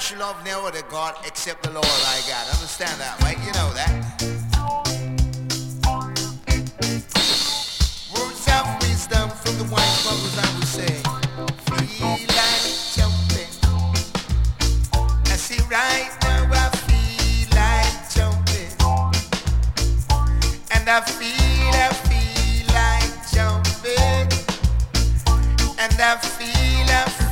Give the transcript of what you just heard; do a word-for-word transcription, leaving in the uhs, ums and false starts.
should love no other God except the Lord I got. Understand that, right? You know that. Words of wisdom from the wise brothers, I would say. Feel like jumping. I see right now I feel like jumping. And I feel, I feel like jumping. And I feel, I feel